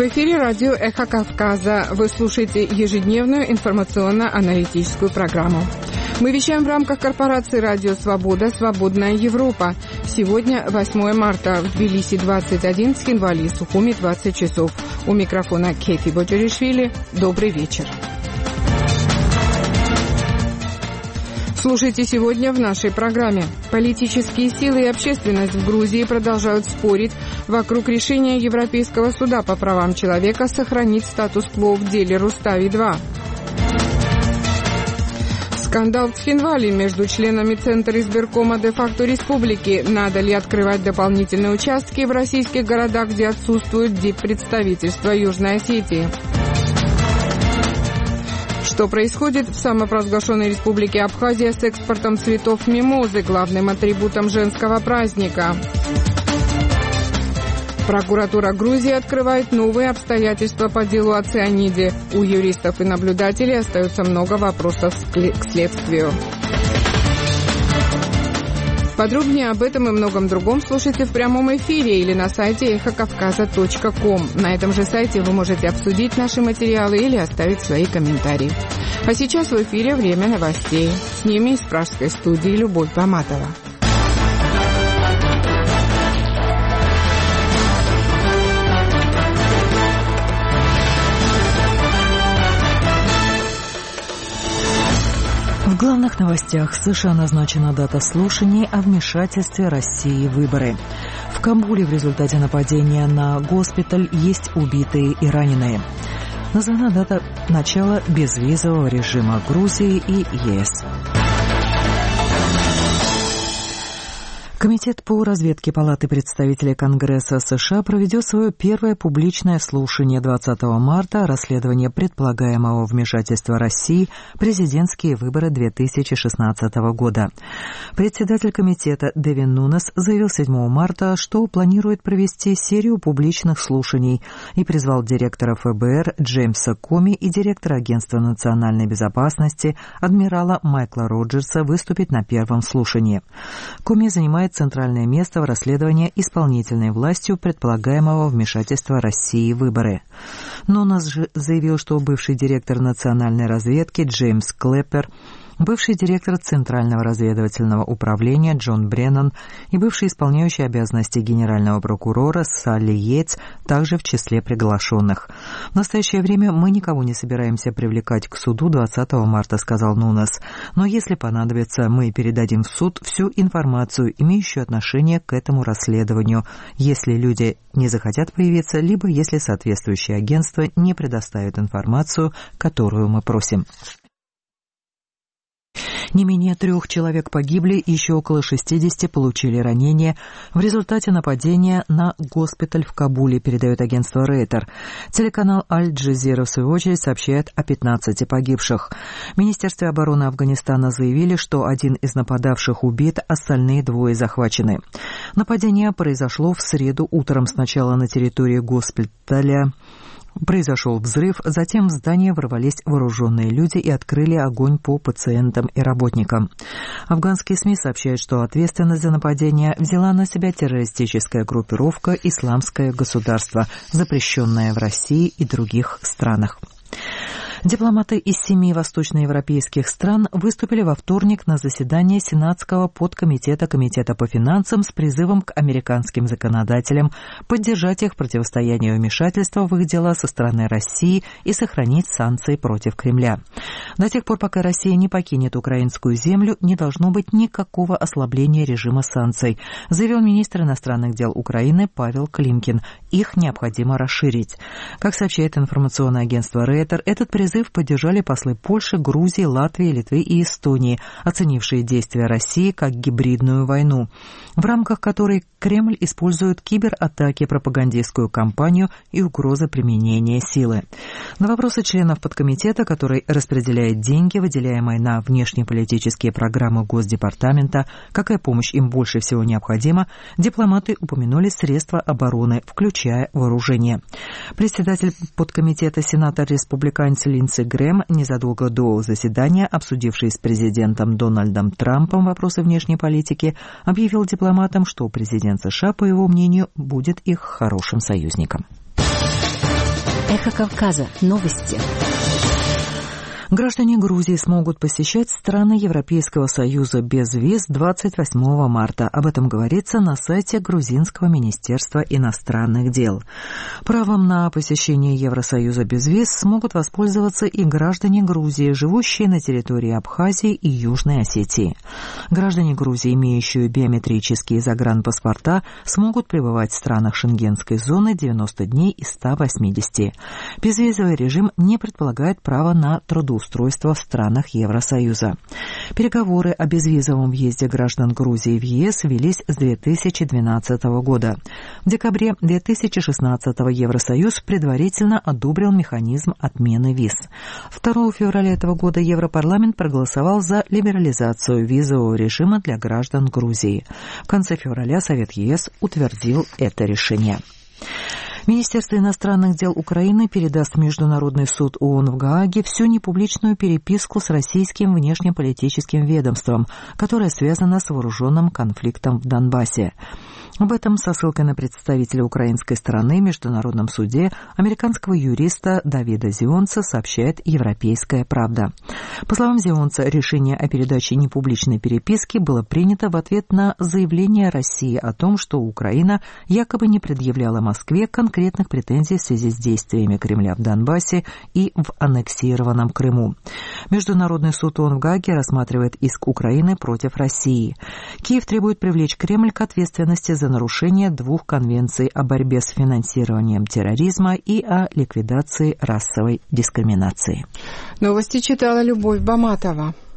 В эфире радио «Эхо Кавказа». Вы слушаете ежедневную информационно-аналитическую программу. Мы вещаем в рамках корпорации «Радио Свобода. Свободная Европа». Сегодня 8 марта. В Тбилиси 21, в Цхинвали и Сухуми 20 часов. У микрофона Кэти Боджаришвили. Добрый вечер. Слушайте сегодня в нашей программе. Политические силы и общественность в Грузии продолжают спорить вокруг решения Европейского суда по правам человека сохранить статус-кво в деле Рустави-2. Скандал в Цхинвали между членами Центра избиркома де-факто республики. Надо ли открывать дополнительные участки в российских городах, где отсутствует диппредставительство Южной Осетии? Что происходит в самопровозглашенной республике Абхазия с экспортом цветов мимозы, главным атрибутом женского праздника? Прокуратура Грузии открывает новые обстоятельства по делу о цианиде. У юристов и наблюдателей остается много вопросов к следствию. Подробнее об этом и многом другом слушайте в прямом эфире или на сайте эхокавказа.ком. На этом же сайте вы можете обсудить наши материалы или оставить свои комментарии. А сейчас в эфире время новостей. С ними из пражской студии Любовь Баматова. В главных новостях: США назначена дата слушаний о вмешательстве России в выборы. В Кабуле в результате нападения на госпиталь есть убитые и раненые. Названа дата начала безвизового режима Грузии и ЕС. Комитет по разведке Палаты представителей Конгресса США проведет свое первое публичное слушание 20 марта о расследовании предполагаемого вмешательства России в президентские выборы 2016 года. Председатель комитета Девин Нунес заявил 7 марта, что планирует провести серию публичных слушаний и призвал директора ФБР Джеймса Коми и директора Агентства национальной безопасности адмирала Майкла Роджерса выступить на первом слушании. Коми занимает центральное место в расследовании исполнительной властью предполагаемого вмешательства России в выборы. Нунес же заявил, что бывший директор национальной разведки Джеймс Клэппер, бывший директор Центрального разведывательного управления Джон Бреннан и бывший исполняющий обязанности генерального прокурора Салли Йейтс также в числе приглашенных. В настоящее время мы никого не собираемся привлекать к суду 20 марта, сказал Нунес. Но если понадобится, мы передадим в суд всю информацию, имеющую отношение к этому расследованию, если люди не захотят появиться, либо если соответствующее агентство не предоставит информацию, которую мы просим. Не менее 3 человек погибли, еще около 60 получили ранения в результате нападения на госпиталь в Кабуле, передает агентство Рейтер. Телеканал Аль-Джазира в свою очередь сообщает о 15 погибших. В Министерстве обороны Афганистана заявили, что один из нападавших убит, остальные 2 захвачены. Нападение произошло в среду утром. Сначала на территории госпиталя произошел взрыв, затем в здание ворвались вооруженные люди и открыли огонь по пациентам и работникам. Афганские СМИ сообщают, что ответственность за нападение взяла на себя террористическая группировка «Исламское государство», запрещенная в России и других странах. Дипломаты из 7 восточноевропейских стран выступили во вторник на заседании Сенатского подкомитета Комитета по финансам с призывом к американским законодателям поддержать их противостояние вмешательства в их дела со стороны России и сохранить санкции против Кремля. До тех пор, пока Россия не покинет украинскую землю, не должно быть никакого ослабления режима санкций, заявил министр иностранных дел Украины Павел Климкин. Их необходимо расширить. Как сообщает информационное агентство Рейтер, этот призыв поддержали послы Польши, Грузии, Латвии, Литвы и Эстонии, оценившие действия России как гибридную войну, в рамках которой Кремль использует кибератаки, пропагандистскую кампанию и угрозы применения силы. На вопросы членов подкомитета, который распределяет деньги, выделяемые на внешнеполитические программы Госдепартамента, какая помощь им больше всего необходима, дипломаты упомянули средства обороны, включая вооружение. Председатель подкомитета сенатор-республиканец Линдси Грэм, незадолго до заседания, обсудивший с президентом Дональдом Трампом вопросы внешней политики, объявил дипломатам, что президент США, по его мнению, будет их хорошим союзником. Эхо Кавказа. Новости. Граждане Грузии смогут посещать страны Европейского Союза без виз 28 марта. Об этом говорится на сайте Грузинского министерства иностранных дел. Правом на посещение Евросоюза без виз смогут воспользоваться и граждане Грузии, живущие на территории Абхазии и Южной Осетии. Граждане Грузии, имеющие биометрические загранпаспорта, смогут пребывать в странах Шенгенской зоны 90 дней из 180. Безвизовый режим не предполагает право на трудоустройство в странах Евросоюза. Переговоры о безвизовом въезде граждан Грузии в ЕС велись с 2012 года. В декабре 2016 Евросоюз предварительно одобрил механизм отмены виз. 2 февраля этого года Европарламент проголосовал за либерализацию визового режима для граждан Грузии. В конце февраля Совет ЕС утвердил это решение. Министерство иностранных дел Украины передаст в Международный суд ООН в Гааге всю непубличную переписку с российским внешнеполитическим ведомством, которая связана с вооруженным конфликтом в Донбассе. Об этом со ссылкой на представителя украинской стороны в Международном суде американского юриста Давида Зионца сообщает «Европейская правда». По словам Зионца, решение о передаче непубличной переписки было принято в ответ на заявление России о том, что Украина якобы не предъявляла Москве конкретных претензий в связи с действиями Кремля в Донбассе и в аннексированном Крыму. Международный суд ООН в Гааге рассматривает иск Украины против России. Киев требует привлечь Кремль к ответственности за нарушение 2 конвенций о борьбе с финансированием терроризма и о ликвидации расовой дискриминации. Новости читала Любовь Баматова.